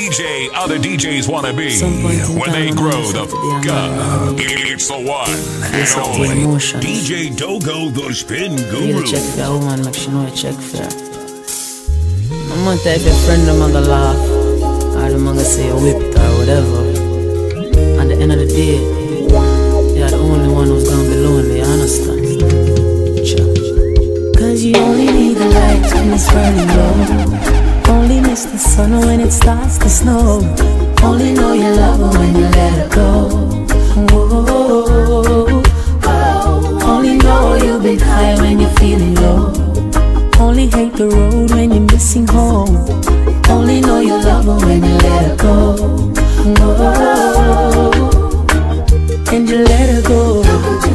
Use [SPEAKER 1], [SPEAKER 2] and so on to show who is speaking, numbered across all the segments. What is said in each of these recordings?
[SPEAKER 1] DJ other DJs want to be when they grow the fuck up. It's the one and only DJ Dogo, the Spin Guru.
[SPEAKER 2] You check for that woman, make sure you check for that. I'm gonna tell your friend them gonna laugh, or them gonna say a whipped or whatever. At the end of the day, you're the only one who's gonna be lonely, you understand?
[SPEAKER 3] Cause you only need the light when it's burning low. Only miss the sun when it starts to snow. Only know you love her when you let her go. Whoa. Only know you've been high when you're feeling low. Only hate the road when you're missing home. Only know you love her when you let her go. Whoa. And you let her go.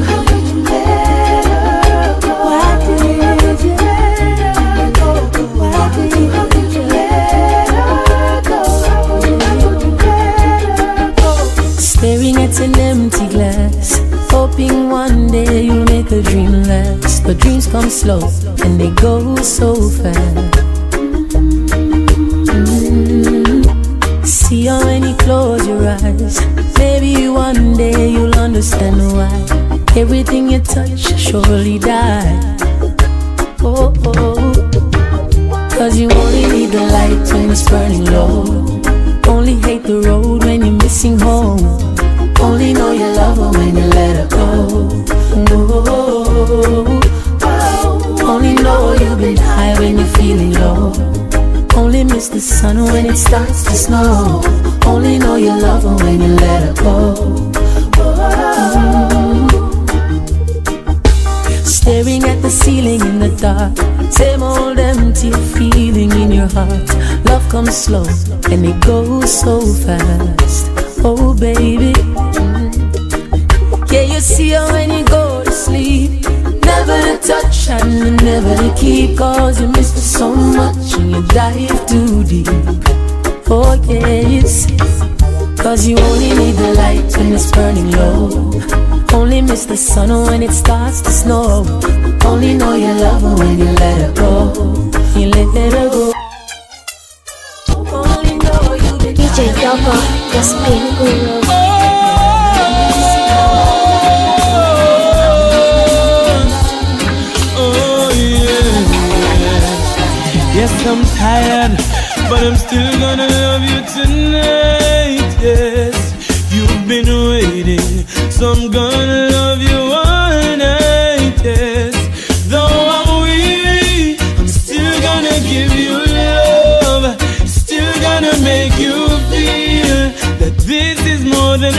[SPEAKER 3] Staring at an empty glass, hoping one day you'll make a dream last. But dreams come slow and they go so fast. See how when you close your eyes, maybe one day you'll understand why everything you touch surely die. Oh, oh. Cause you only need the light when it's burning low. Only hate the road when you're missing home. Only know you love her when you let her go. Whoa. Only know you've been high when you're feeling low. Only miss the sun when it starts to snow. Only know you love her when you let her go. Staring at the ceiling in the dark, same old empty feeling in your heart. Love comes slow and it goes so fast. Oh baby, yeah, you see her when you go to sleep. Never to touch and never to keep. Cause you miss her so much and you dive too deep. Oh yes, cause you only need the light when it's burning low. Only miss the sun when it starts to snow. Only know you love her when you let her go. You let her go. Only know you been
[SPEAKER 4] DJ Dogo, the Spin Guru.
[SPEAKER 5] Oh yeah. Yes, I'm tired, but I'm still gonna love you tonight. Yes, you've been waiting, so I'm gonna love you all night. Yes, though I'm weary, I'm still gonna give you love. Still gonna make you feel that this is more than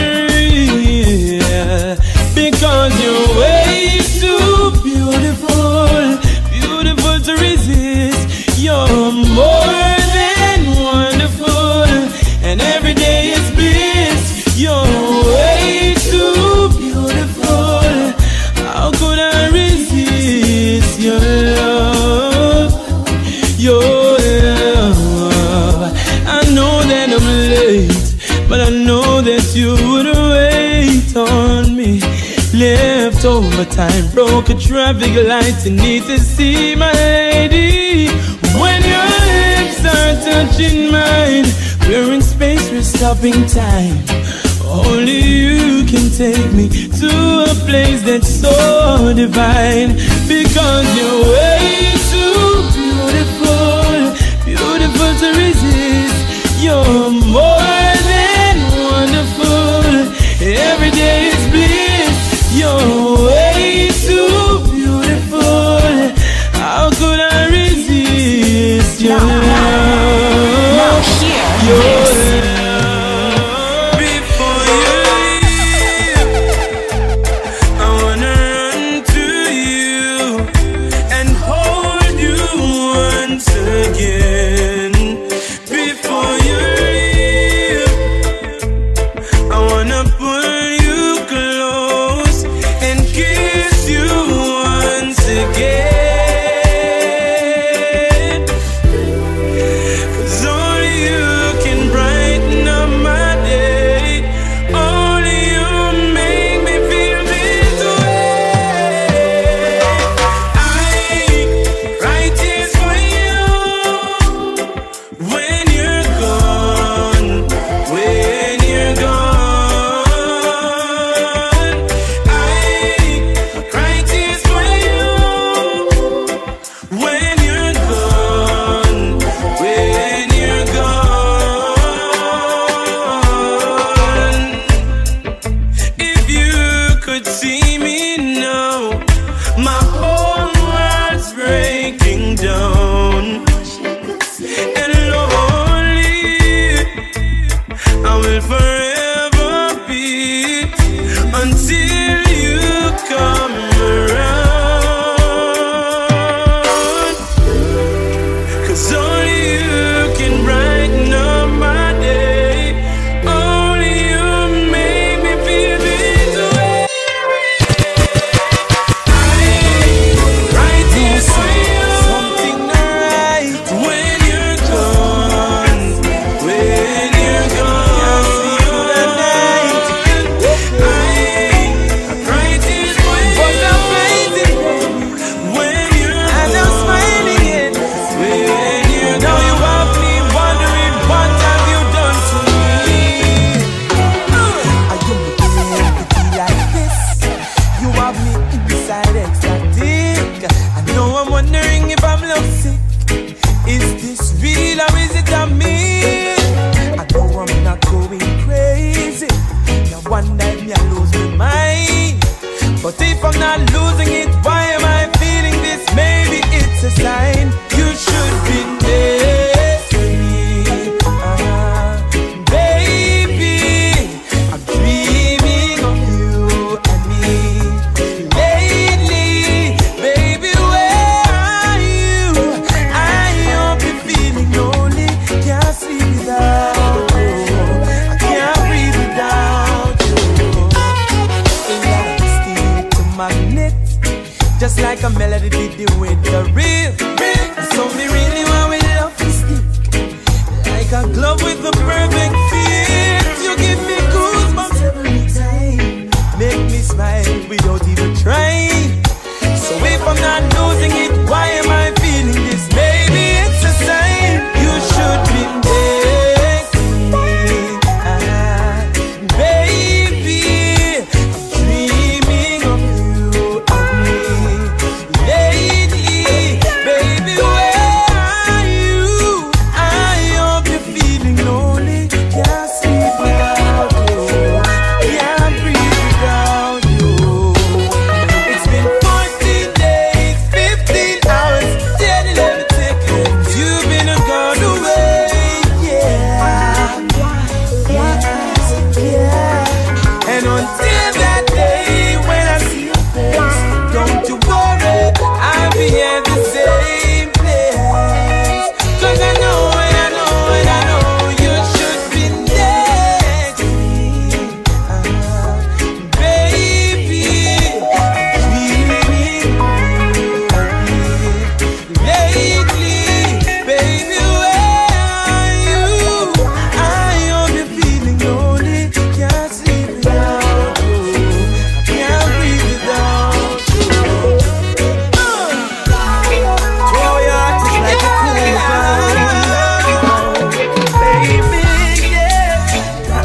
[SPEAKER 5] real. Because you're way too beautiful, beautiful to resist. You're more than wonderful, and every day is bliss. You're way too beautiful. How could I resist your love? Your love. I know that I'm late, but I know that you would wait on me. Left overtime, broke a traffic light, and need to see my lady. When your lips are touching mine, we're in space, we're stopping time. Only you can take me to a place that's so divine. Because you're way too beautiful, beautiful to resist. You're more than wonderful, every day is bliss. You're way too beautiful. How could I resist your love?
[SPEAKER 6] Now hear this.
[SPEAKER 5] Cause only you can Love with the perfect feels. You give me goosebumps every time. Make me smile without even trying. So if I'm not losing it, why am I feeling this? Maybe it's a sign. You should be next to me. Baby, dreaming of you and me. Lately, baby, where are you? I hope you're feeling lonely. Can't sleep without you. Can't breathe without you. It's been 14 days, 15 hours, 10, 11 seconds. You've been a gone away. And until that day when I see your face, don't you worry, I'll be at the same place. 'Cause I know and I know and I know you should be next to me, baby. Lately, baby, where are you? I hope you're feeling lonely. Can't sleep without you. Can't breathe without you. Throw your heart is like a cool ground, baby, yeah.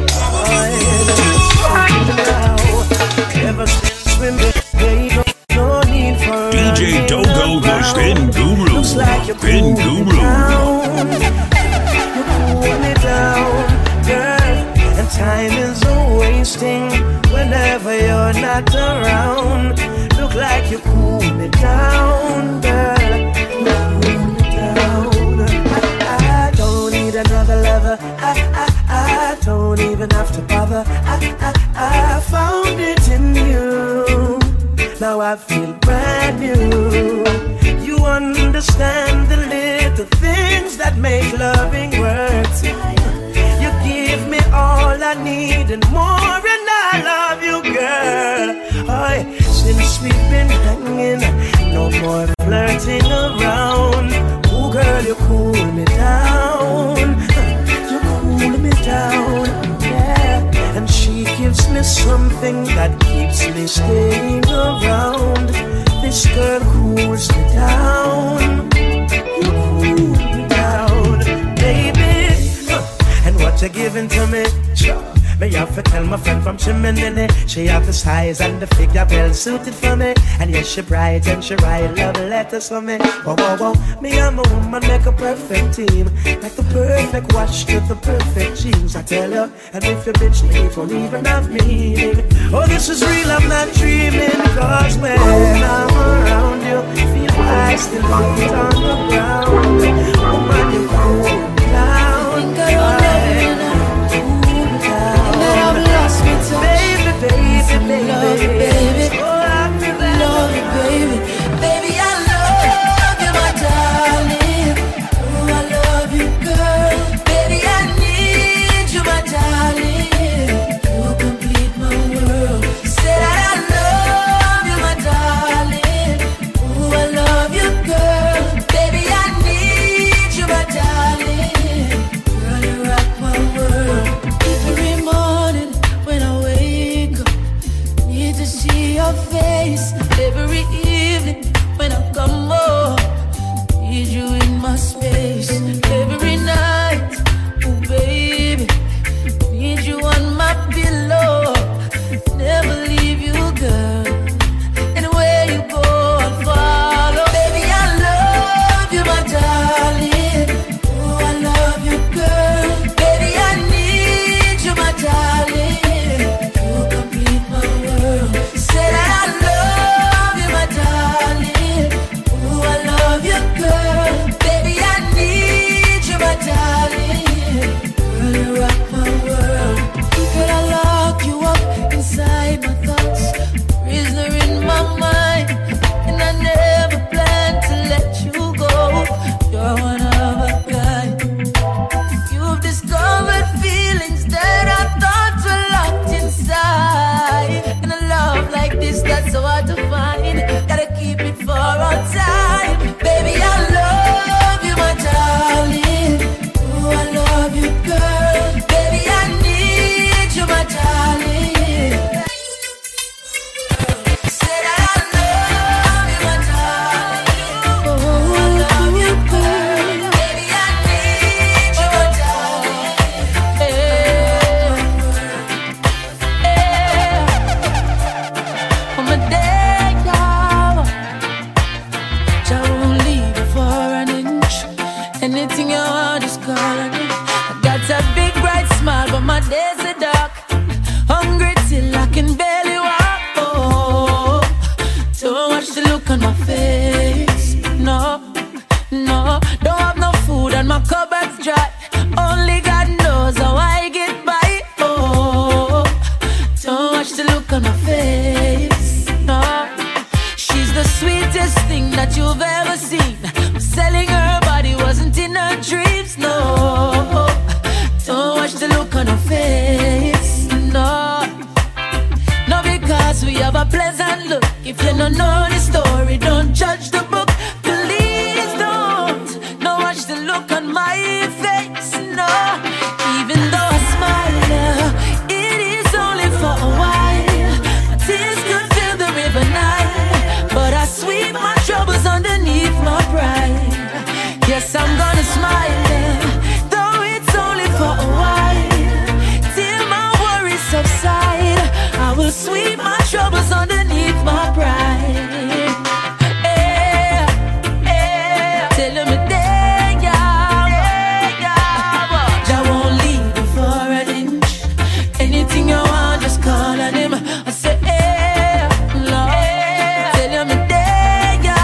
[SPEAKER 5] Ever since we met, baby, no need for
[SPEAKER 1] DJ Dogo, the Spin Guru.
[SPEAKER 5] Looks like you're
[SPEAKER 1] Spin
[SPEAKER 5] cooling
[SPEAKER 1] Guru.
[SPEAKER 5] down. You're cooling down, girl. And time is a-wasting whenever you're not around. Look like you cool me down, girl. You cool me down. I don't need another lover. I don't even have to bother. I found it in you. Now I feel brand new. You understand the little things that make loving worth. You give me all I need and more, and I love you, girl. Oi, since we've been hanging, no more flirting around. Oh, girl, you cool me down. You cool me down, yeah. And she gives me something that keeps me staying around. This girl cools me down. You cool me down, baby. And what you giving to me? Me have to tell my friend from Chimney. She have the size and the figure well suited for me. And yes, she bright and she write love letters for me. Whoa, whoa, whoa. Me and my woman make a perfect team. Like the perfect watch to the perfect jeans, I tell you. And if you bitch me, it won't even have meaning. Oh, this is real, I'm not dreaming. Cause when I'm around you, feel I still feet on the ground. Woman, you cool me down. Baby, baby, baby,
[SPEAKER 3] love you, baby.
[SPEAKER 5] Oh, I'm
[SPEAKER 3] Love you, baby. Baby, I love you, my darling. Oh, I love you, girl. Baby, I need you, my darling. You complete my world. Say that I love you, my darling. Oh, I love you, girl. Baby, I need you, my darling. Girl, you're my days are dark. Hungry till I can barely walk. Oh, don't watch the look on my face. No, no, don't have no food and my cupboard's dry. Only God knows how I get by. Oh, don't watch the look on my face. No, she's the sweetest thing that you've ever seen. Selling her body wasn't in her dreams. No, don't watch the look on her face. No, no, because we have a pleasant look. If you don't know the story, don't judge the book. Please don't watch the look on my face. No, even though I smile, it is only for a while. My tears could fill the river Nile, but I sweep my troubles underneath my pride. Yes, I'm gonna smile, though it's only for a while. Till my worries subside, I will sweep my troubles underneath my pride. Tell me there, I won't leave you for an inch. Anything you want, just call on him. I say, Lord, tell me there,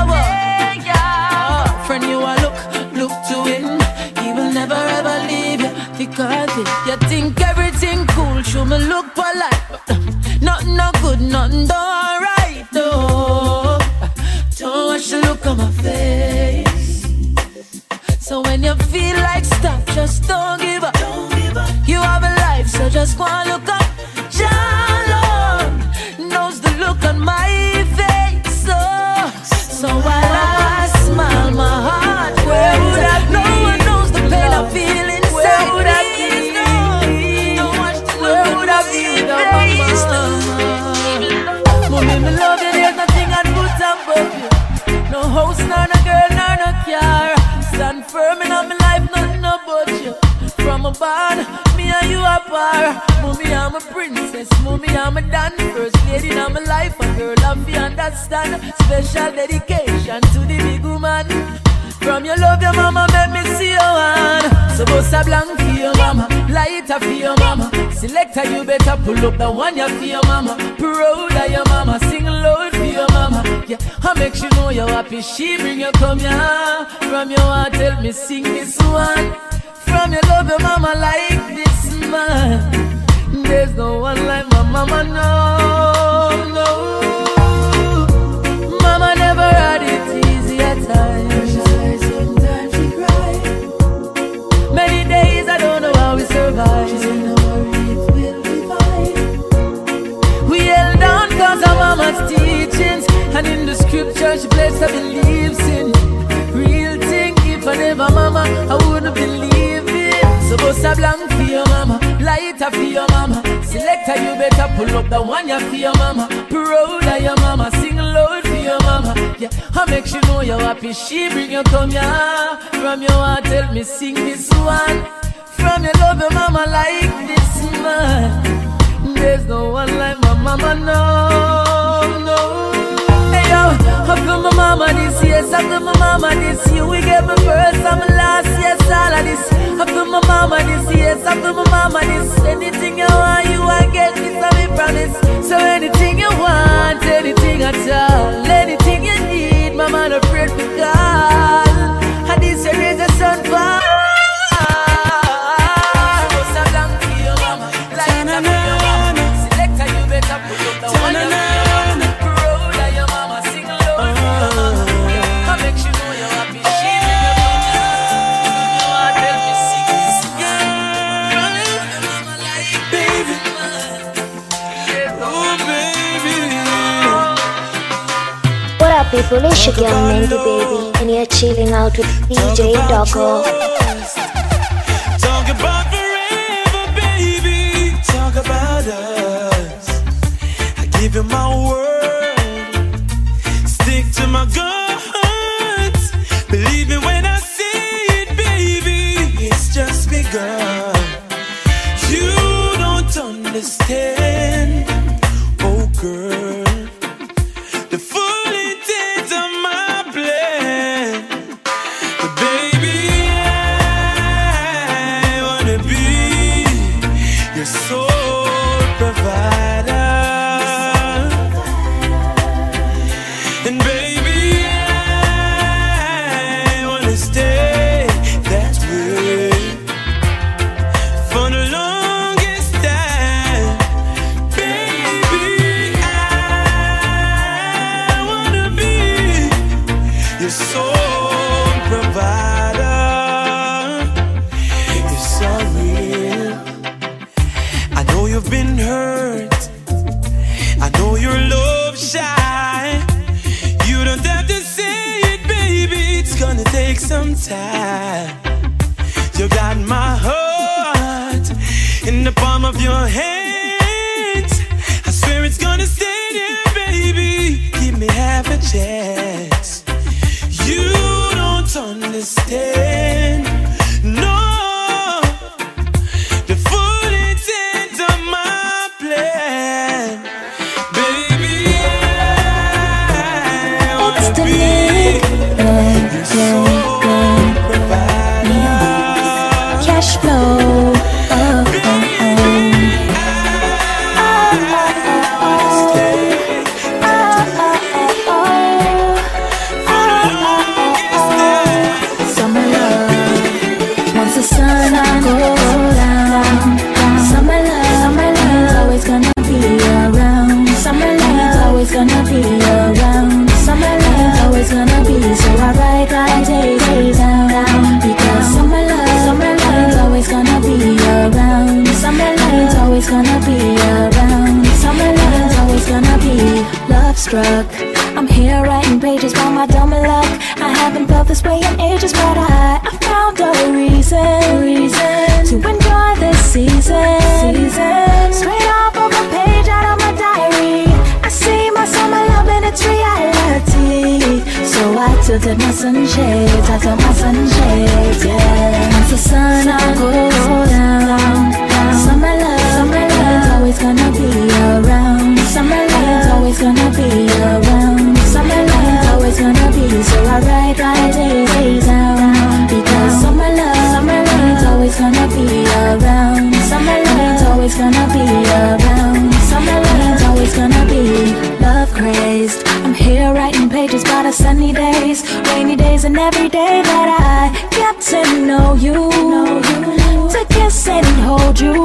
[SPEAKER 3] friend, you are look to him. He will never ever leave you because you think everything cool, show me look polite. Nothing no good, nothing done alright. No, don't watch the look on my face. So when you feel like stop, just don't give up. You have a life, so just go and look up. Jah Lord knows the look on my face. So while I smile, my heart hurts. No one knows the pain I feel inside. Please don't watch the look on my face. Mommy, me love you, there's nothing I'd put above you. No house, nor no girl, nor no car. Stand firm in my life, nothing about you. From a barn, me and you are par. Mommy, I'm a princess. Mommy, I'm a dan. First lady in my life, a girl of you understand. Special dedication to the big woman. From your love, your mama made me see your hand. So bust a blank for your mama, lighter for your mama. Selector, you better pull up the one you for your mama. Proud of your mama, sing loud for your mama. Yeah, I make sure know you're happy. She bring you come here. From your heart, tell me sing this one. From your love, your mama like this man. There's no one like my mama, no, no. Mama never had it easy at times. She said sometimes she cried. Many days I don't know how we survive. She said no worry, it will be fine. We held on cause of mama's teachings. And in the scripture she placed her beliefs in. Real thing, if I never mama, I wouldn't believe. So bust a blank for your mama, lighter for your mama. Selector, you better pull up the one you for your mama. Proud of your mama, sing loud for your mama. Yeah, I make sure know you're happy. She bring you come here. From your heart, tell me sing this one. From your love, your mama like this man. There's no one like my mama, no, no. Hey yo, I feel my mama this year, I feel my mama this year. We gave me first and my last, yes, all of this. I feel my mama this year, I feel my mama this. Anything you want, you want get this, I promise. So anything you want, anything at all, anything you need, mama no afraid to call. And this year is a sun fall.
[SPEAKER 4] People, it's your girl Mandy Baby, and you're chilling out with DJ Doggo.
[SPEAKER 5] Talk about forever, baby. Talk about us. I give you my word. Stick to my guns. Believe me when I say it, baby. It's just begun. You don't understand, oh girl. you've been hurt. I know you're love shy. You don't have to say it, baby. It's gonna take some time. You got my heart in the palm of your hands. I swear it's gonna stay there, baby. Give me half a chance. You don't understand, no, the full intent of my plan, baby. I wanna be your sole provider.
[SPEAKER 3] Cash flow. Gonna be around. Summer love's always gonna be. So I write my days down. Because summer love's always gonna be around. Summer love's always gonna be around. Summer love's always gonna be. Love struck. I'm here writing pages by my dumb luck. I haven't felt this way in ages, but I found a reason to enjoy this season. Straight off of a page out of my diary, I see my summer love and its reality. So I tilted my sunshades, I took my sunshades, yeah. Once the sun goes down, summer love's always gonna be around. Summer love's always gonna be around. Summer love's always gonna be. So I write my days down. Because summer love's always gonna be around. Summer love's always gonna be around. Summer love's always gonna be. Love crazed, I'm here writing pages about the sunny days, rainy days, and every day that I get to know you, to kiss and hold you.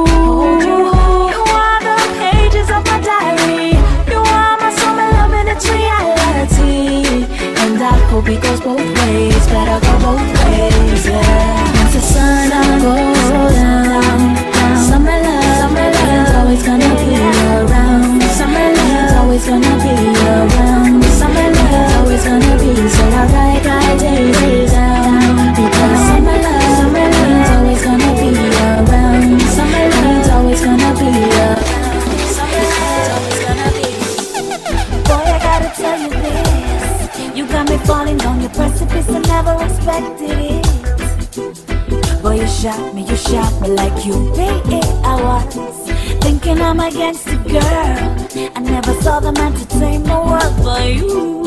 [SPEAKER 3] You are the pages of my diary. You are my summer love and its reality. And I hope it goes both ways, better go both ways, yeah. Once the sun goes down, summer love's always gonna be around. Summer love's always gonna be around. Summer love's always gonna be. So I write my days down. Because summer love's always gonna be around. Summer love's always gonna be around. Summer love's always gonna be. Boy, I gotta tell you this. You got me falling down your precipice, I never expected it. Boy, you shot me like you paid it. I was thinking I'm against the girl. I never saw the man to tame the world but you.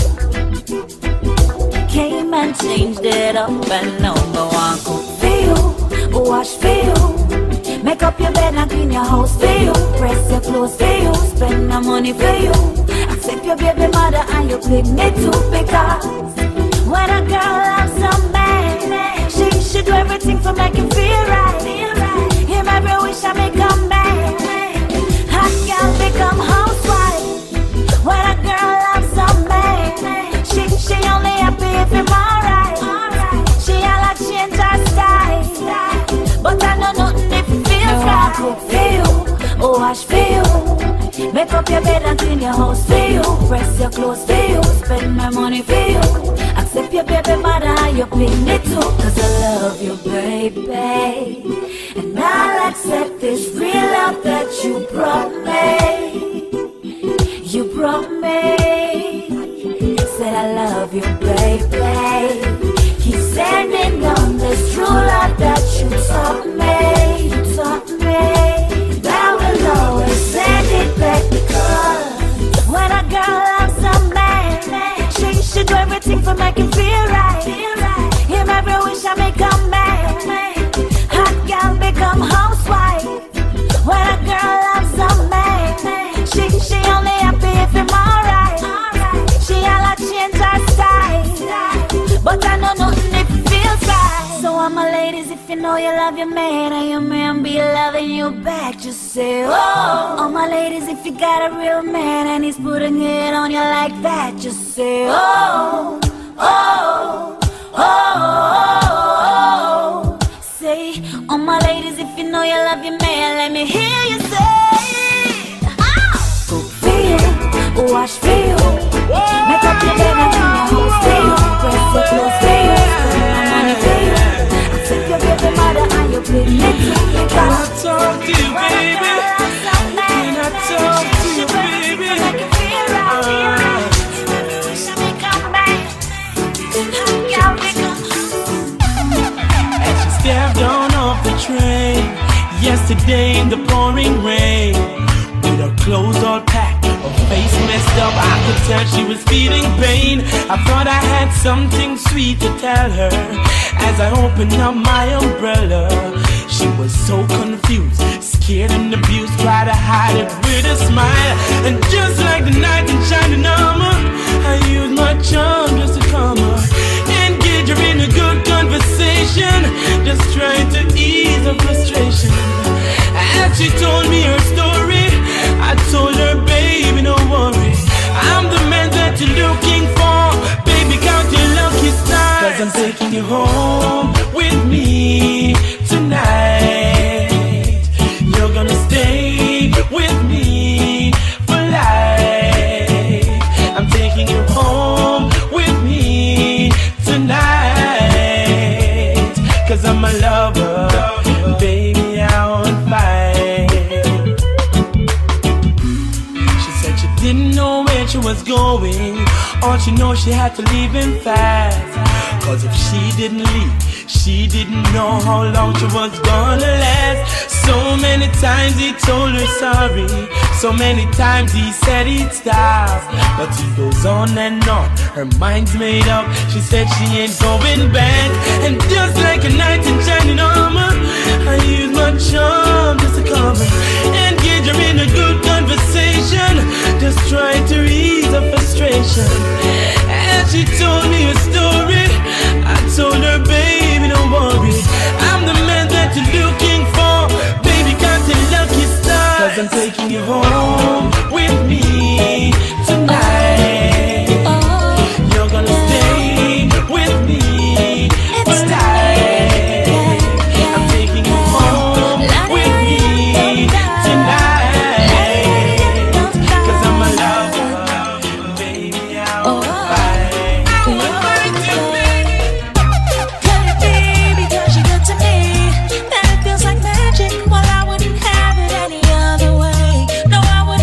[SPEAKER 3] Came and changed it up and now no one could feel. Wash for you, make up your bed and clean your house for you. Press your clothes for you, spend my money for you. Accept your baby mother and you pick me too. Because when a girl loves a man, she should do everything to make him feel right. Him every wish I make a man. Hot girl become housewife. When a girl loves a man, she only happy if him alright. She a like change her style, but I know nothing if it feels right. Cook for you, wash for you, make up your bed and clean your house for you. Press your clothes for you, spend my money for you. Accept your baby mother and you pick me too. Cause I love you, baby, and I'll accept this real love that you brought me. You brought me. Said I love you, baby. Keep standing on this true love that you taught me. You taught me. That will always send it back. Because when a girl loves a man, she should do everything to make him feel right. Him every wish I make a man. Hot girl become housewife. When a girl loves a man, she only happy if him alright. She a lot change her style, but I know nothing if it feels right. So all my ladies, if you know you love your man and your man be loving you back, just say oh. All my ladies, if you got a real man and he's putting it on you like that, just say oh, oh, oh, oh, oh. Say all my ladies, is if you know you love your man. Let me hear you say, cook for you, wash for you, make up your bed and clean your house for you, press your clothes for you, spend my money for you, accept your baby mother and your big men too.
[SPEAKER 5] Can I talk to you, baby? Can I talk to you, baby? As she stepped on off the train yesterday in the pouring rain, with her clothes all packed, her face messed up, I could tell she was feeling pain. I thought I had something sweet to tell her as I opened up my umbrella. She was so confused, scared and abused, tried to hide it with a smile. And just like the night in shining armor, I used my charm just to calm her, engage her in a good conversation, just trying to ease her frustration. As she told me her story, I told her, baby, don't worry, I'm the man that you're looking for. Baby, count your lucky stars, 'cause I'm taking you home with me tonight. You're gonna stay with me for life. I'm taking you home with me tonight, 'cause I'm a lover, baby, I won't fight. She said she didn't know where she was going, all she knows she had to leave him fast, 'cause if she didn't leave, she didn't know how long she was gonna last. So many times he told her sorry, so many times he said he'd stop, but he goes on and on, her mind's made up. She said she ain't going back, and just like a knight in shining armor, I use my charm just to calm her, engage her in a good conversation, just try to ease her frustration. As she told me her story, I told her, baby, don't worry, I'm the man that you're looking for. Baby, count your lucky stars, 'cause I'm taking you home with me tonight. You're gonna stay with me for life. I'm taking you home with me tonight, 'cause I'm a lover, baby, I'll fight.
[SPEAKER 3] Baby, 'cause you're good to me, that it feels like magic. Well, I wouldn't have it any other way. No, I wouldn't.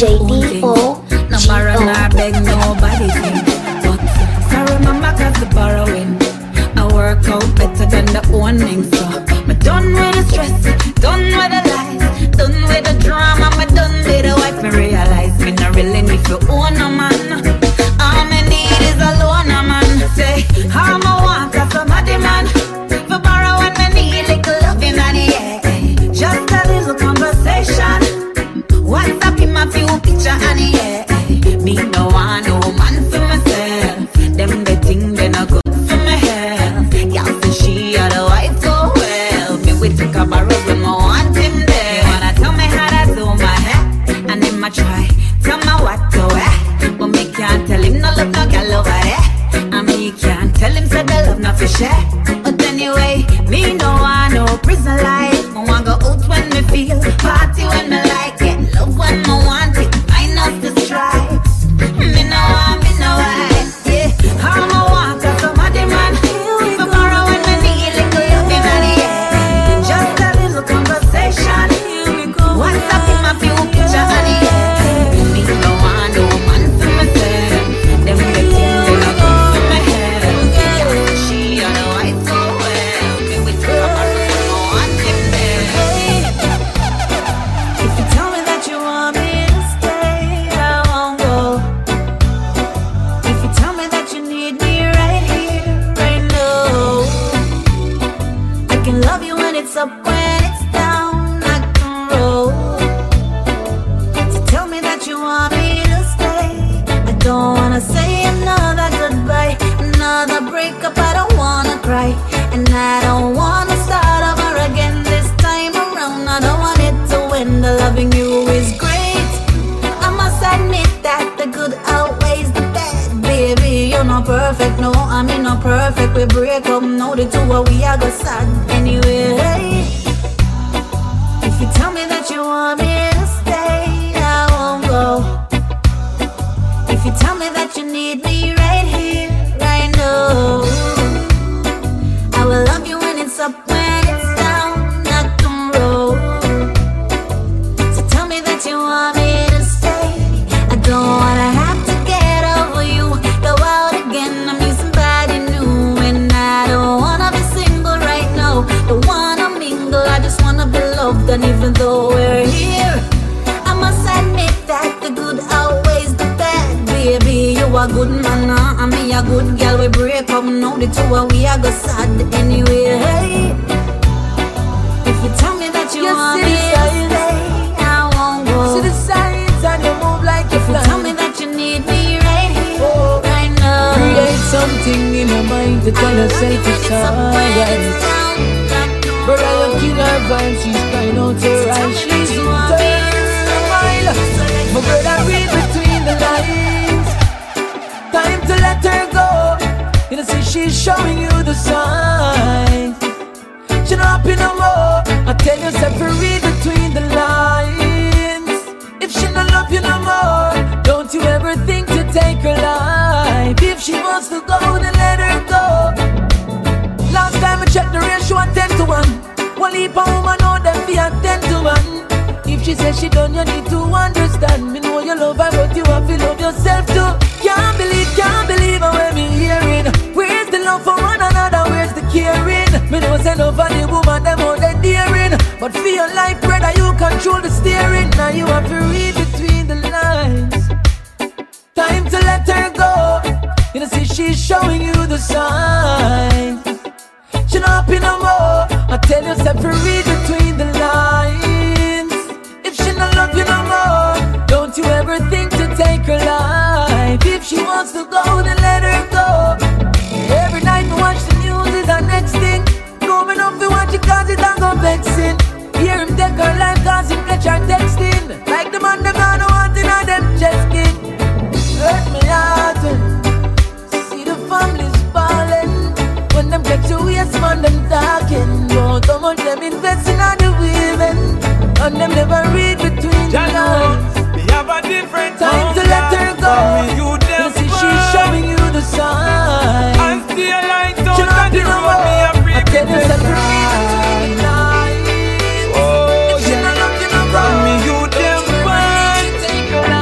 [SPEAKER 4] DJ D.O.
[SPEAKER 7] No borrow nor beg nobody thing. But sorry mama cause the borrowing I work out better than the owning. So me done with the stress, done with the lies, done with the drama, me done with the wife. Me realize me not really need to own a man. All me need is a loaner man. Say how me want a somebody man. For borrow when me need little loving and yeah. Just a little conversation. WhatsApp in my few picture and yeah. Me no want no man for myself. Them the thing they not good for my health. Y'all say she or the wife go well. Me we take a borrow when I want him there. You wanna tell me how to do my hair, and then I try tell me what to wear, but me can't tell him no love no girl over there, and me can't tell him say the love no for share. But anyway, me no want no prison life. I want go out when me feel, party when me like, get love when me want it, minus the stripes. Me no want, yeah. How me want a somebody man. For borrow when me need little loving and yeah. Just a little conversation. WhatsApp in my few picture and yeah. Me no want no man for myself. Them the things they not good for my health. Yeah, she and the wife go well. Me with the camera, I want him there. If you tell me that you want me to stay, I won't go. If you tell me that you need me right here, right now, I can love you when it's up, when it's down, I can roll. So tell me that you want me to stay. I don't wanna say another goodbye, another breakup, I don't wanna cry. And I don't wanna start over again this time around. I don't want it to end, the loving you is great. I must admit that the good outweighs the bad. Baby, you're not perfect, no, I mean not perfect. We break up, no, the two of we are go sad. Anyway, if you tell me that you want me to stay, I won't go. If you tell me that you need me right here, right now, I will love you when it's up, when it's down, I can roll. So tell me that you want me to stay. I don't wanna have to get over you, go out again, I'm you somebody new. And I don't wanna be single right now, don't wanna mingle, I just wanna be loved. And even though we're here, I must admit that the good outweighs the bad. Baby, you a good man, and me a good girl. We break up, now the two of we a go sad. Anyway, if you tell me that you want me to stay, I won't go.
[SPEAKER 5] See the signs and you move like you
[SPEAKER 7] If you
[SPEAKER 5] fly.
[SPEAKER 7] tell me that you need me right here, right now,
[SPEAKER 5] Create something in your mind to tell yourself it's alright. Brother, you kill her vibe, she's crying out her eyes, she's in turmoil. My brother, read between the lines. Time to let her go. You know, see she's showing you the signs. She not happy no more. I tell you, separate between the lines. If she not love you no more, don't you ever think to take her life. If she wants to go, then let her go. Last time I checked the ratio at 10 to 1. One leap of woman know them be at 10 to 1. If she says she done, you need to understand. Me know you love her, but you have to love yourself too. Can't believe how when me hearing. Where's the love for one another? Where's the caring? Me know say love for the woman, them all they daring. But for your life, brother, you control the steering. Now you have to read between the lines. Time to let her go. You know, see she's showing you the signs. She not happy no more. I tell you, separate between the lines. If she not love you no more, don't you ever think to take her life. If she wants to go, then let her go. Every night we watch the news is our next thing. Coming up we watch it cause it don't go vexing. Hear him take her life cause him catch her texting. Like the man them not wanting on them chest skin. Hurt me heart when see the families falling. When them get to waste man them talking. Don't how much them investing on the women. And them never read between the lines.
[SPEAKER 8] We have a different
[SPEAKER 5] time to let her go. You see she's showing you the signs.
[SPEAKER 8] And still like don't
[SPEAKER 5] she not be no more. I tell you separate between the lines.
[SPEAKER 8] Oh,
[SPEAKER 5] if she not love you no more,
[SPEAKER 8] from me you them fine.
[SPEAKER 5] Take her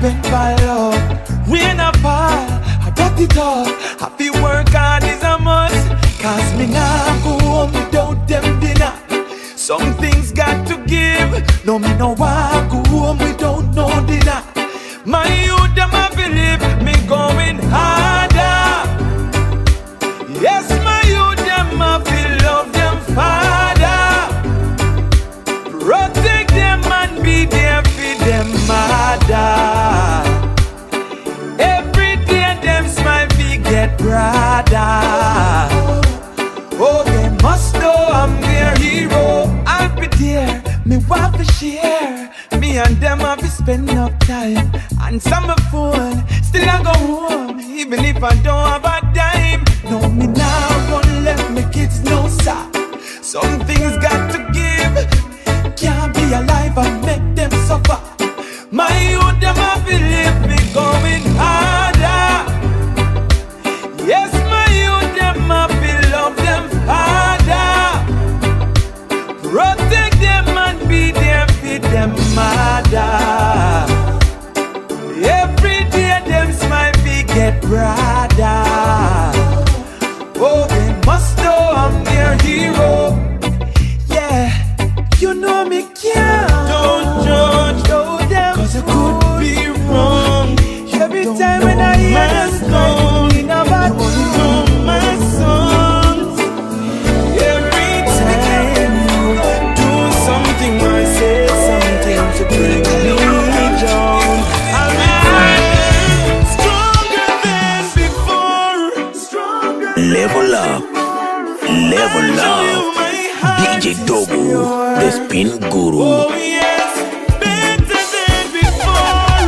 [SPEAKER 5] depend by love. When I fall, I got it all. I feel work hard is a must. Cause me nah go home without them dinner. Some things got to give. No, me no want go home without no dinner. My youth them a believe me going harder. Yes, my youth them a feel love them father. Protect them and be there for them mother. Every day them smile be get brother. Oh, they must know I'm their hero. I'll be there, me want to share. Me and them have to spend enough time. And some of phone, still I go home. Even if I don't have a dime. No, me now gonna let my kids know, sir. Some things got to give. Can't be alive and make them suffer. My youth, them have to live me going harder. Yes, my youth, them have to love them harder. Protect them and be there for them mother. Every day them smile be get brother. Oh, they must know I'm their hero. Yeah, you know me can't. Don't judge, know them, cause I could be wrong. Every time when I hear them song, in a bad mood, my songs. Every time you do something or say something to bring me down, I'm stronger than before.
[SPEAKER 9] Level up, level up. DJ Dogo, the spin guru.
[SPEAKER 5] Oh yes, better than before.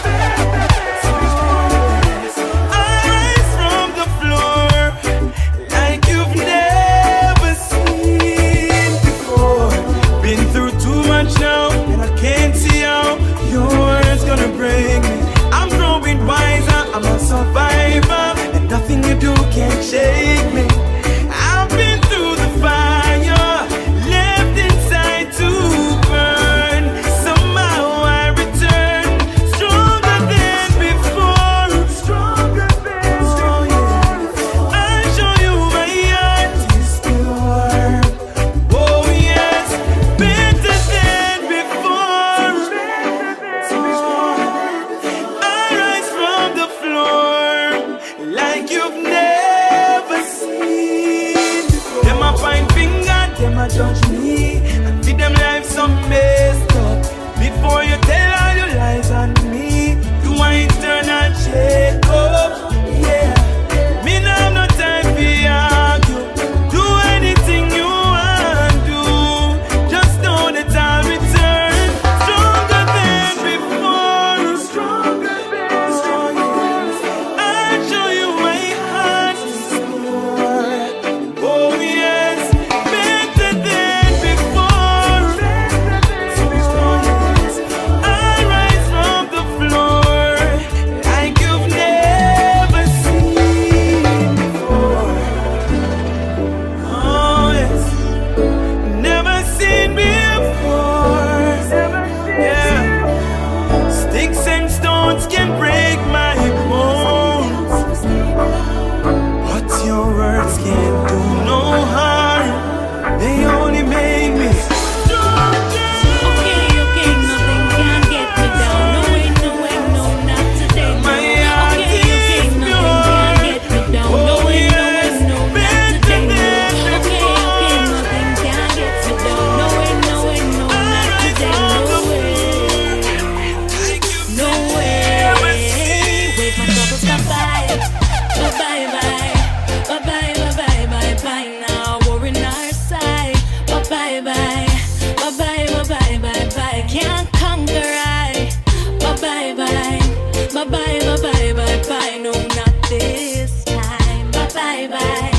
[SPEAKER 5] I rise from the floor like you've never seen before. Been through too much now, and I can't see how your words gonna break me. I'm growing wiser, I'm a survivor, and nothing you do can shake me. I've been through the fire, left inside to burn. Somehow I return, stronger than before. Stronger than before. I'll show you my heart is pure. Oh yes, better than before. I rise from the floor like you've never seen. Them a find finger, them a judge me, and feed them life some messed up. Before you tell all your lies on me, you want eternal shake up. Yeah, me now have no time for argue. Do anything you want to. Just know that I'll return, stronger than before. Stronger than before. I'll show you my heart is pure. Oh yes, better than before. I rise from the floor like you've never seen before. Oh yes, never seen before. Yeah, sticks and stones can break my bones, but your words can't do no harm. They only make me stronger.
[SPEAKER 3] Okay, nothing can get me down. No way, no, not today.
[SPEAKER 5] My heart is
[SPEAKER 3] Nothing can get me down. No way, no, not today. Okay, nothing can get me down. No way, no, not today. No way. Wait, my troubles come by. Bye now. Worry on our side. Bye. Can't conquer I. Bye. No, not this time. Bye.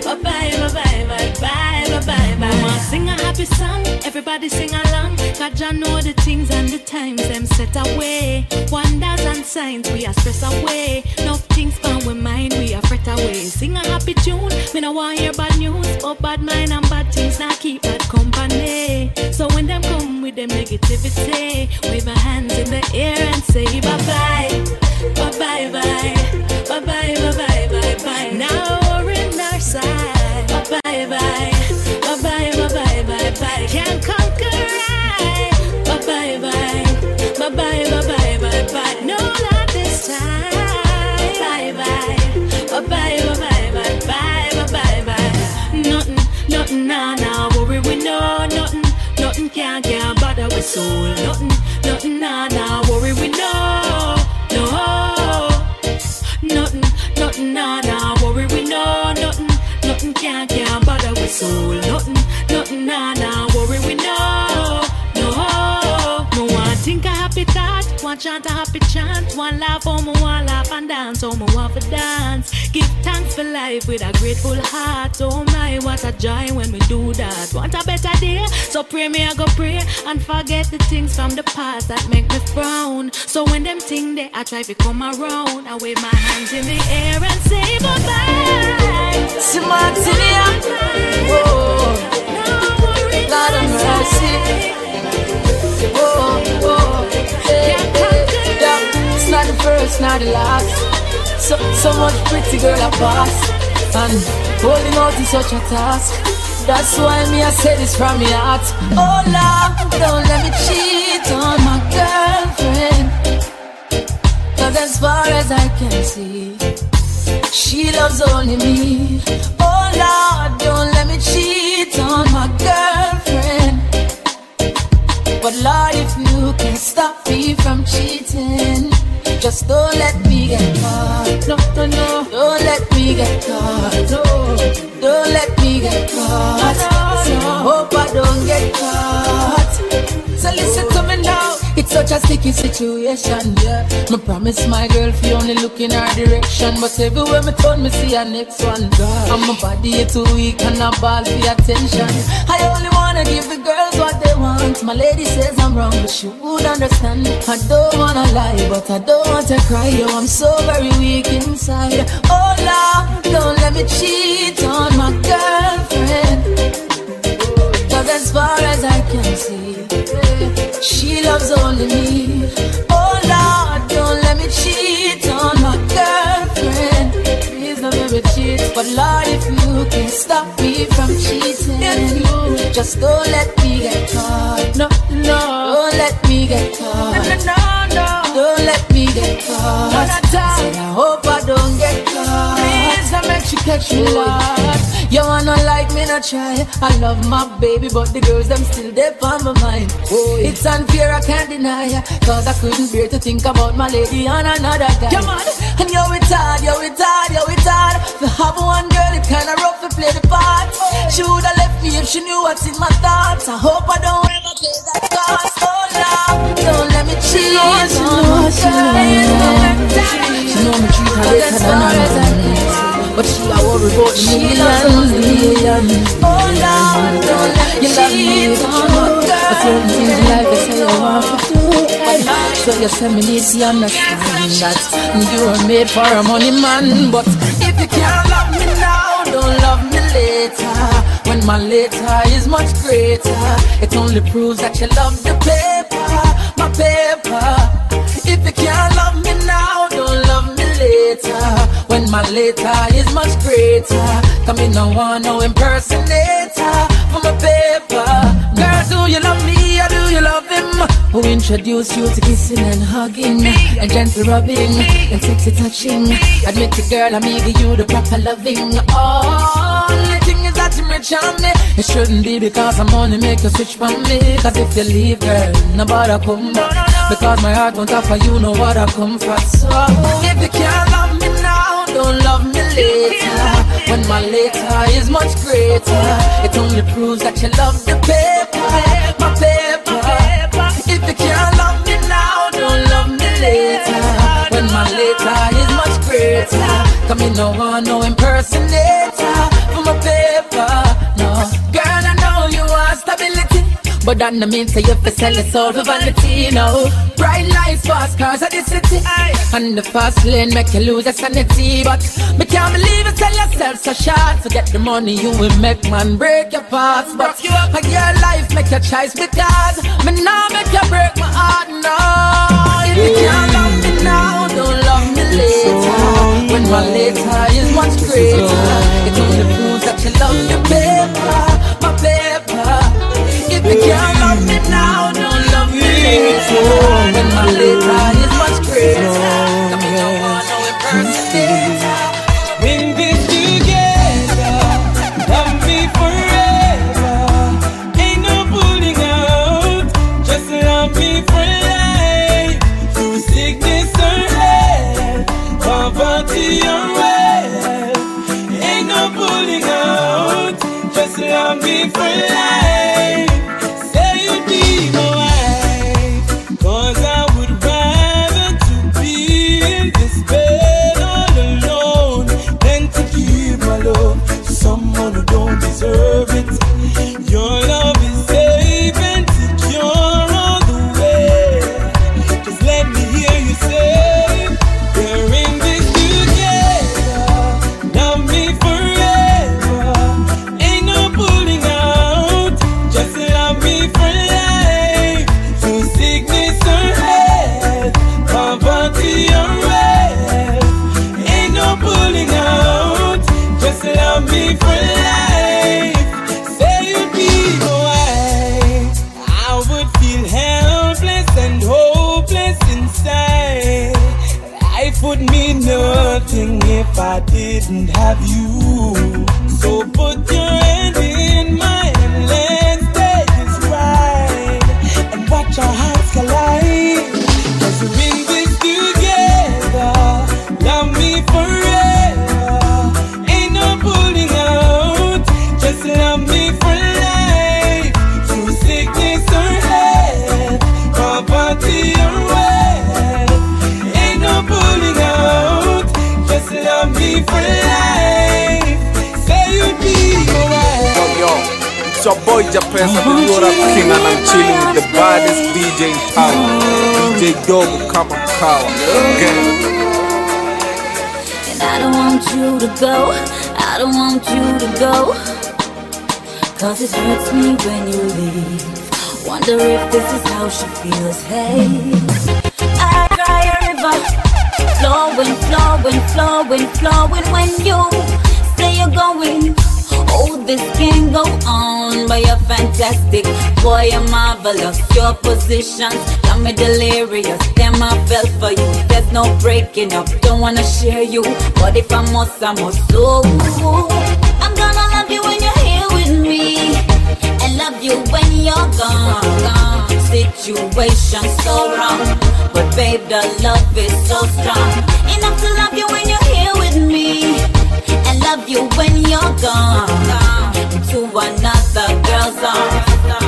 [SPEAKER 3] Mama sing a happy song, everybody sing along. God ya know the things and the times them set away. Wonders and signs we are stress away. No things gone with mind we are fret away. Sing a happy tune, me no want hear bad news. But bad mind and bad things now keep bad company. So when them come with them negativity, wave our hands in the air and say bye-bye, bye-bye, bye, bye-bye, bye-bye, bye-bye. Now we're in our side, bye-bye, bye, bye-bye, bye-bye, bye-bye. Can't conquer I, bye-bye, bye, bye-bye, bye-bye, bye-bye. No, not this time, bye-bye, bye-bye, bye-bye, bye-bye, bye-bye, bye. Nothing, nah, worry we know, nothing can't bother with soul. Nothing, nah, worry we know, no. Nothing, nah, worry we know, nothing can't bother with soul. Nothing, nah, worry we know, no. No one think a happy thought, one chant a happy chant, one laugh, oh me one laugh and dance, oh me want to dance. Give thanks for life with a grateful heart. Oh my, what a joy when we do that. Want a better day? So pray me I go pray and forget the things from the past that make me frown. So when them things there, I try to come around. I wave my hands in the air and say bye-bye.
[SPEAKER 2] Smart in the air. Oh, Lord of mercy. Oh, yeah. It's not the first, not the last. So much pretty girl I pass, and holding out is such a task. That's why me I say this from my heart. Oh Lord, don't let me cheat on my girlfriend, 'cause as far as I can see, she loves only me. Oh Lord, don't let me cheat on my girlfriend. But Lord, if you can stop me from cheating, just don't let me get caught. No, don't let me get caught. No, don't let me get caught. So I hope I don't get caught. So listen to me now. It's such a sticky situation, yeah. Me promise my girl fi only look in her direction, but everywhere me turn me see her next one. And my body too weak and I ball for attention. I only wanna give the girls what they want. My lady says I'm wrong, but she would understand. I don't wanna lie, but I don't want to cry. Yo, I'm so very weak inside. Oh Lord, don't let me cheat on my girlfriend, 'cause as far as I can see, she loves only me. Oh Lord, don't let me cheat on my girlfriend. Please don't let me cheat. But Lord, if you can stop me from cheating, just don't let me get caught. No, don't let me get caught. No, don't let me get caught. Said I hope I don't get caught. Please don't make you catch me, Lord. You wanna like me, not try. I love my baby, but the girls them still there on my mind. Oh, it's unfair, I can't deny, 'cause I couldn't bear to think about my lady and another guy. Come on, and yo it's hard. To have one girl, it kinda rough to play the part. She would've left me if she knew what's in my thoughts. I hope I don't ever pay that cost. Oh Lord, don't let me cheat on my girl. She know me treat her better than I know, but she a worry about the million. Oh Lord, don't let me cheat on my girl. I tell me things like I say I want to do. So you say me need to understand that you are made for a money man. But if you can't love me now, don't love me later, when my later is much greater. It only proves that you love the paper, my paper. If you can't love me now, don't love me later, when my later is much greater. Come in, no one, no impersonator for my paper. Girl, do you love me or do you love him? Who introduced you to kissing and hugging, and gentle rubbing, and sexy touching? Admit it, girl, I'm giving you the proper loving. Only thing is that you rich on me. It shouldn't be because I'm only make you switch from me. 'Cause if you leave, girl, nobody come back. Because my heart won't offer you no what I come for. So if you can't love me now, don't love me later, when my later is much greater. It only proves that you love the paper, my paper. If you can't love me now, don't love me later, when my later is much greater. Come in, no one, no impersonator for my paper. No, girl, I know you want stability, but that no mean say you fi sell your soul for vanity. No, bright lights, fast cars at the city, and the fast lane make you lose your sanity. But me can't believe you sell yourself so short. To get the money you will make man break your parts. But your life make your choice, because me now make you break my heart. No, if
[SPEAKER 7] If you can't love me now, don't love me later. When my later is much greater, it only proves that you love your paper, my paper. If you can't love me now, don't love me later. When my later is much greater, come here, don't want no impersonator.
[SPEAKER 5] Bring this together, love me forever. Ain't no pulling out, just love me for life. Through sickness or health, poverty or wealth. Ain't no pulling out, just love me for life. Say you'd be my wife, 'cause I would rather to be in this bed all alone than to give my love to someone who don't deserve it. Your love is safe and secure all the way. Just let me hear you say, we're in this together, love me forever. Ain't no pulling out, just love me for life. Through sickness or health, poverty or wealth. Ain't no pulling out, just love me for life. Say you'd be my wife, I would feel helpless and hopeless inside. Life would mean nothing if I didn't have you. So put your hand in mine and let's take this ride and watch our hearts collide. 'Cause we're in this together, love me forever. Ain't no pulling out, just love me for life. Through sickness or health, poverty or wealth. Ain't no pulling out, just love me for life. Say you'd be my wife.
[SPEAKER 10] Yo, it's your boy Japesa, the Europe King, and I'm chilling with the baddest DJ in town, DJ Dogo Kama Kawa. Okay.
[SPEAKER 3] And I don't want you to go, I don't want you to go, 'cause it hurts me when you leave. Wonder if this is how she feels, hey. I cry a river, flowing, flowing, flowing, flowing when you say you're going. Oh, this can't go on, but you're fantastic. Boy, you're marvelous. Your positions got me delirious. Damn, I fell for you. There's no breaking up. Don't wanna share you, but if I must, I must. So I'm gonna love you when you're here with me, and love you when you're gone. Situation so wrong, but babe, the love is so strong. Enough to love you when you're here with me, and love you when you're gone. To another girl's arms.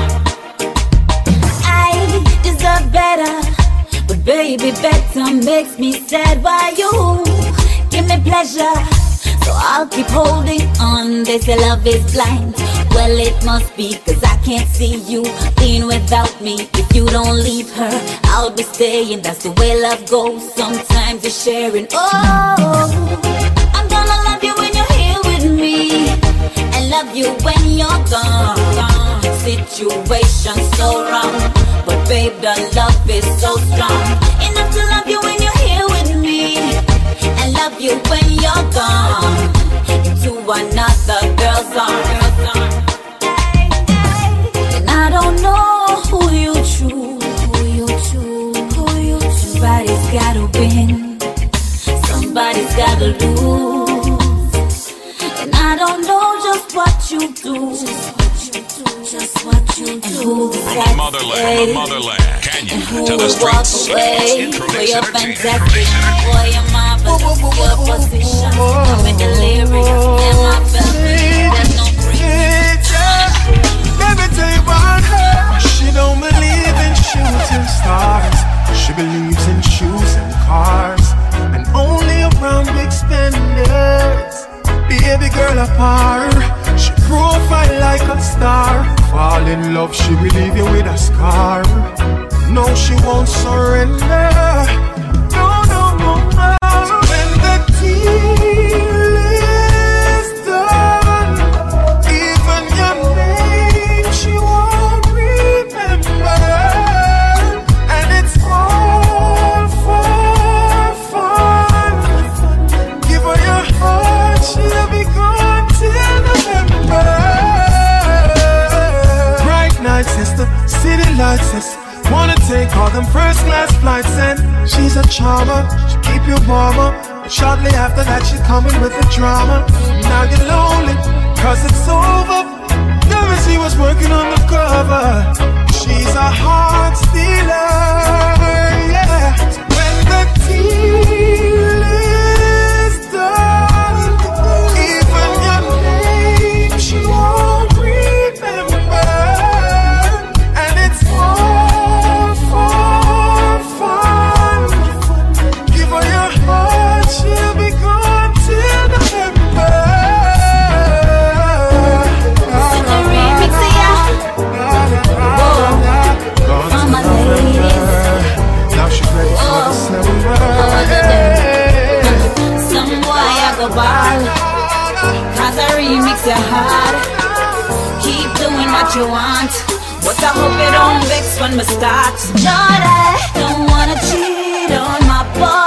[SPEAKER 3] I deserve better, but baby, better makes me sad. Why you give me pleasure, so I'll keep holding on. They say love is blind. Well, it must be, 'cause I can't see you being without me. If you don't leave her, I'll be staying. That's the way love goes. Sometimes you're sharing. Oh, I'm gonna love you when you're here with me, and love you when you're gone. Situation so wrong, but babe, the love is so strong. Enough to love you when you're here with me, and love you when you're gone. To another girl's arms. And I don't know who you choose, Somebody's gotta win, somebody's gotta lose. And I don't know just what you do, just what you do. And who
[SPEAKER 1] From the motherland, Kenya to the streets.
[SPEAKER 3] For your fantastic, boy, you're marvelous. Your position, I'm in delirious. Am I velvet? There's no
[SPEAKER 11] Let me tell you about her. She don't believe in shooting stars. She believes in shoes and cars, and only around big spenders. Baby girl apart, she profile like a star. Fall in love, she will leave you with a scar. No, she won't surrender. No, no, no, no. When the deal is done, even your name she won't remember. And it's all charmer, she keep you warmer. And shortly after that, she's coming with the drama. Now you're lonely, cause it's over. Never she was working on the cover. She's a heart stealer, yeah. So when the deal is done, even your name she won't remember. And it's all for fun. Give her your heart, she'll be gone till November. Now she's ready for December.
[SPEAKER 7] Some boy I go ball, cause I remix your heart. Keep doing what you want, but I hope you don't vex when we start. Lord, I don't wanna cheat on my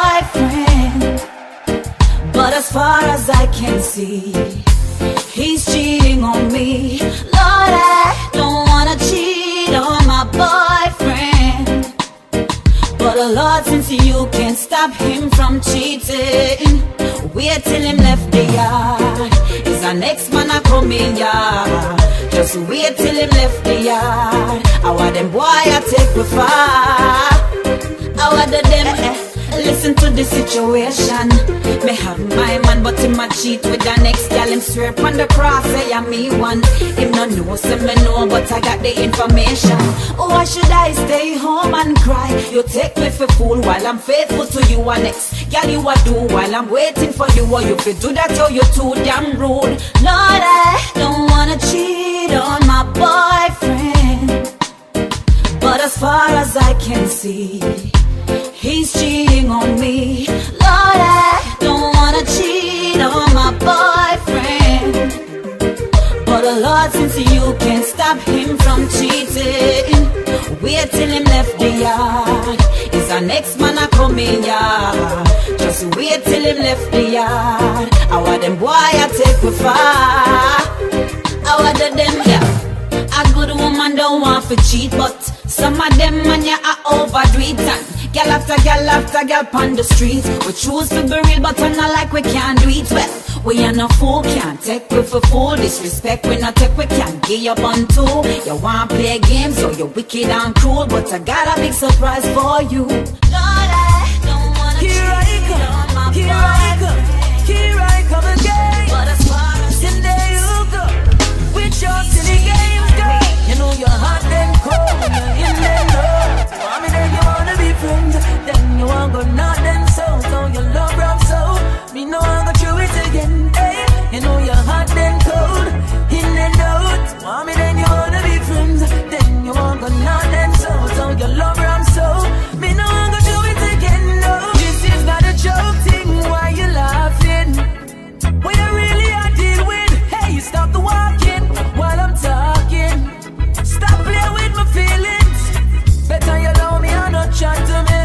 [SPEAKER 7] boyfriend, but as far as I can see, he's cheating on me. Lord, I don't wanna cheat on my boyfriend, but oh Lord, since you can't stop him from cheating, wait till him left the yard. Is our next man a coming yard? Just wait till him left the yard. I want them boy I take me far. I want them listen to the situation. Me have my man, but him a cheat with the next gal. Him swear on the cross, say I'm me one. Him no know, say me know, but I got the information. Oh, why should I stay home and cry? You take me for fool while I'm faithful to you. And next gal you a do while I'm waiting for you. Or you could do that or you too damn rude. Lord, I don't wanna cheat on my boyfriend, but as far as I can see, he's cheating on me. Lord, I don't wanna cheat on my boyfriend, but oh Lord, since you can't stop him from cheating, wait till him left the yard. Is our next man a coming yard? Just wait till him left the yard. I want them boy I take me far. I want them, yeah. A good woman don't want to cheat, but some of them man ya are overdo it. And gal after gal on the street, we choose to be real, but I'm not like we can't do it. Well, we are no fool, can't take we for fool. Disrespect we not take, we can't give up on two. You want play games, so you're wicked and cruel, but I got a big surprise for you. Lord, I don't wanna cheat on my boyfriend. Here I come again. But as far as there you go, with your silly games, girl. You know you're hot and cold, you're in and out. I mean, then you wanna be friends, then you want go not then so. So you love rap so, me know I go through it again. Hey, you know you're hot and cold, in and out. I mean, then you wanna be friends, then you want go not then so. So you love rap so, me know I go through it again. No, this is not a joke thing. Why you laughing? When I really I deal with. Hey, you stop the walking while I'm talking. Stop playing with my feelings. Better you allow me and not chat to me.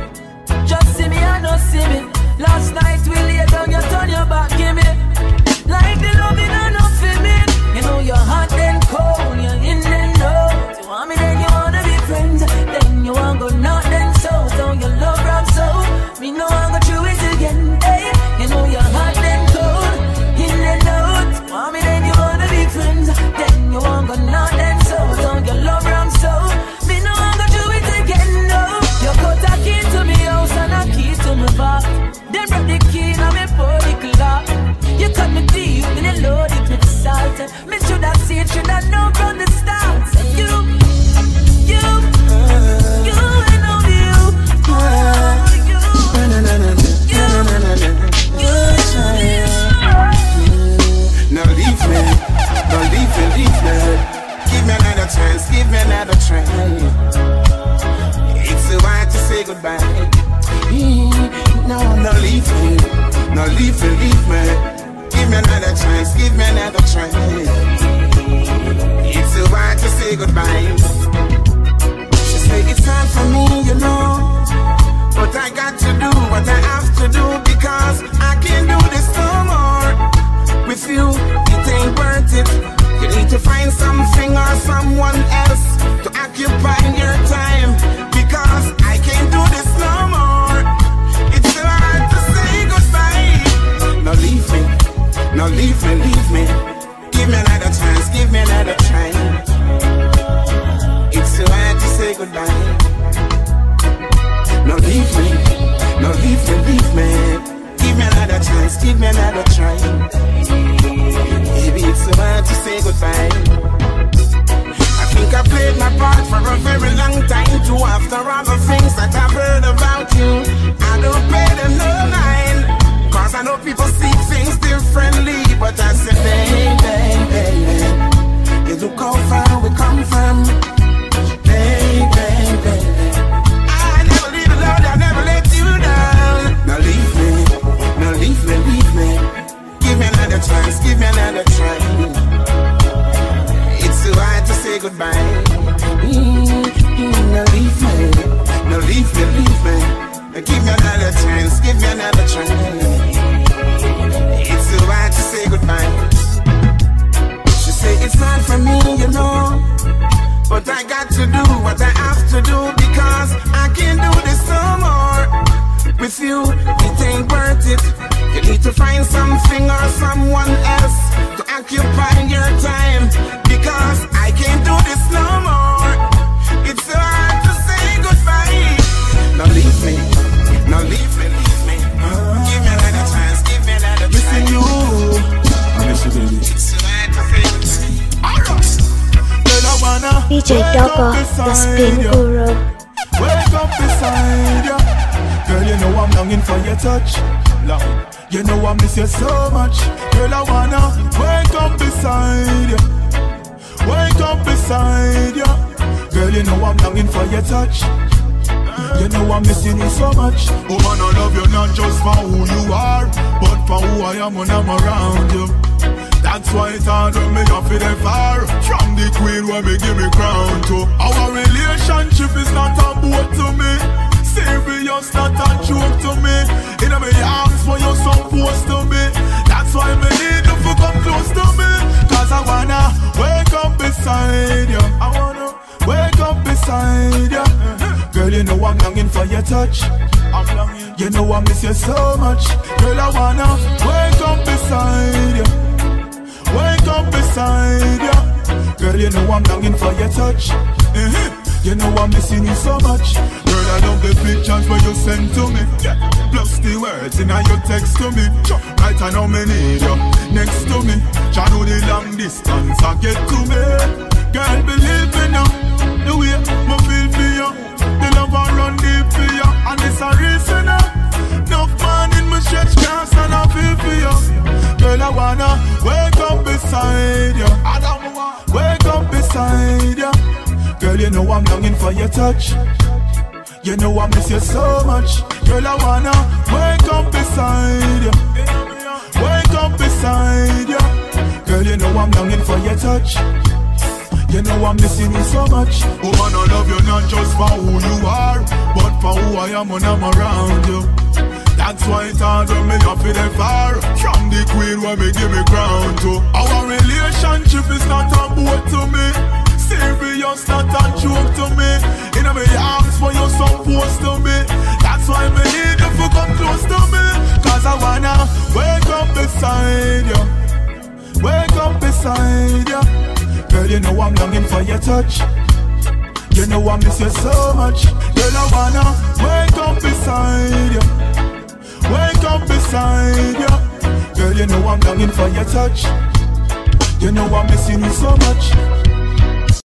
[SPEAKER 7] Just see me and not see me. Last night we lay down, you turn your back, give me. Like the loving and not feeling. You know you're hot and cold, you're in and out. You want me then you wanna be friends, then you want go not then so. So you love rap so, me know I go through it again. Hey, you know you're hot and cold, in and out. You want me then you wanna be friends, then you want go not then so. So you love rap so, me know I go through it again. No, you cut a key to me house and a key to me back. Then brought the key now me pour the clock. You cut me deep and you load it with salt. Me should have seen, should have known from the start. You and only you.
[SPEAKER 11] Now leave me, don't leave me. Give me another chance, give me another try. It's so hard to say goodbye. No, leave me, no, leave me. Give me another chance, give me another try. It's so hard to say goodbye.
[SPEAKER 12] give me another try. Maybe it's so hard to say goodbye. I think I played my part for a very long time too. After all the things that I've heard about you, I don't pay them no mind, cause I know people see things differently. But I said, baby, you look how far we come from. Baby, I never leave you alone, I never let you down. Now leave me, now leave me, leave me. Give me another chance, give me another try. It's too hard to say goodbye. Now leave me, now leave me, leave me. Give me another chance, give me another try. It's too hard to say goodbye. She say it's not for me, you know, but I got to do what I have to do, because I can't do this no more. With you, it ain't worth it. You need to find something or someone else to occupy your time, because I can't do this no more. It's so hard to say goodbye. Now leave me, now leave me, leave me. Give me another chance, give me another chance. Missing you, I miss you, baby. It's so hard to say goodbye.
[SPEAKER 4] DJ Dogo, the Spin Guru.
[SPEAKER 11] Wake up beside you, girl. You know I'm longing for your touch. Long. You know I miss you so much, girl. I wanna wake up beside you. Wake up beside you, girl. You know I'm longing for your touch. You know I'm missing you so much. Oh man, I love you not just for who you are, but for who I am when I'm around you. That's why it's hard when me off it far from the queen when me give me crown to. Our relationship is not a boat to me, serious, not a joke to me. In my arms for you supposed to be. That's why me need you to come close to me, cause I wanna wake up beside you. I wanna wake up beside you. Girl, you know I'm longing for your touch. I'm longing. You know I miss you so much. Girl, I wanna wake up beside you. Wake up beside you. Girl, you know I'm longing for your touch. You know I'm missing you so much. Girl, I love the pictures where you send to me, plus the words in your text to me. Right I know me need you next to me. Try know the long distance I get to me. Girl, believe me now, the way me feel for you, the love I run deep for you, and it's a reason now. Enough man in my stretch can't stand I feel for you. Girl, I wanna wake up beside you. I don't wanna wake up beside you. Girl, you know I'm longing for your touch. You know I miss you so much. Girl, I wanna wake up beside you. Wake up beside you. Girl, you know I'm longing for your touch. You know I'm missing you so much. Oh man, I love you not just for who you are, but for who I am when I'm around you. That's why it's hard when me off it far from the queen when me give me crown to. Our relationship is not a boat to me, serious, not a joke to me. In my arms for you supposed to be. That's why me need you to come close to me, cause I wanna wake up beside you. Wake up beside you. Girl, you know I'm longing for your touch. You know I miss you so much. Girl, I wanna wake up beside you. Wake up beside you. Girl, you know I'm longing for your touch. You know I'm missing you so much.